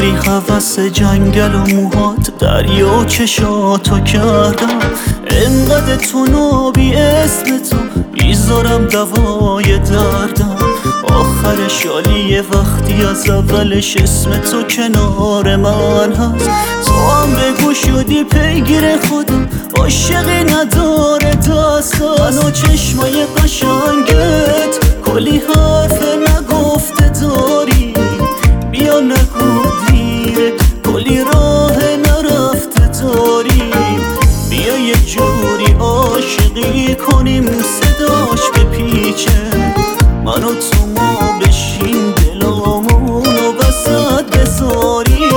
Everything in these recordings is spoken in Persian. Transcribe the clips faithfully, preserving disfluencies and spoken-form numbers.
جوری هوس جنگل و موهات دریا چشاتو کردم، انقدر تو نابی اسم تو میذارم دوای دردم. آخر شالیه وقتی از اولش اسم تو کنار من هست، تو هم بگو شدی پیگیر خودم، عاشقی نداره دستم. من و چشمای قشنگت کلی حرف نگفته داری، بیا نگو دیره کلی راه نرفته داری. بیا یه جوری عاشقی کنیم صداش بپیچه، من و تو ما بشین دلامونو وسط بذاریم.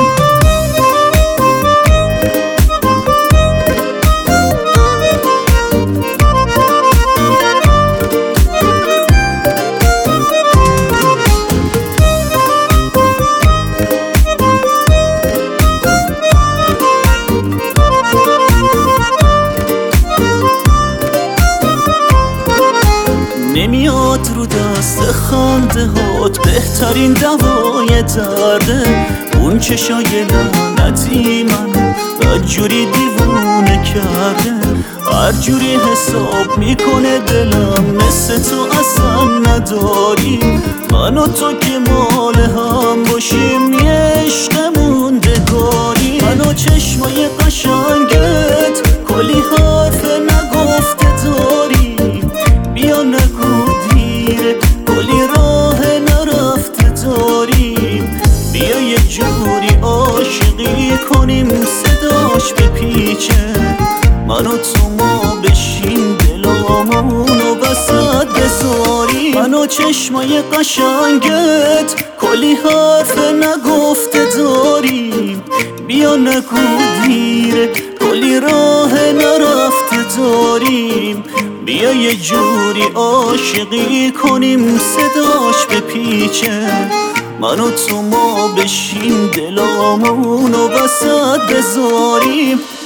نمیاد رو دست خنده هات بهترین دوای درده، اون چشای لعنتی منو بدجوری دیوونه کرده. هر جوری حساب میکنه دلم مثل تو اصلا نداری، من و تو که مال هم باشیم یه عشق موندگاری. من و چشمای قشنگت کلی حرف نگفته داری، بیا نگو دیره کلی راه نرفته داریم. بیا یه جوری عاشقی کنیم صداش بپیچه، من و تو ما بشین دلامونو وسط بذاریم. من و چشمای قشنگت کلی حرف نگفته داریم، بیا نگو دیره کلی راه نرفته داریم. بیا یه جوری عاشقی کنیم صداش بپیچه، من و تو ما بشین دلامونو وسط بذاریم.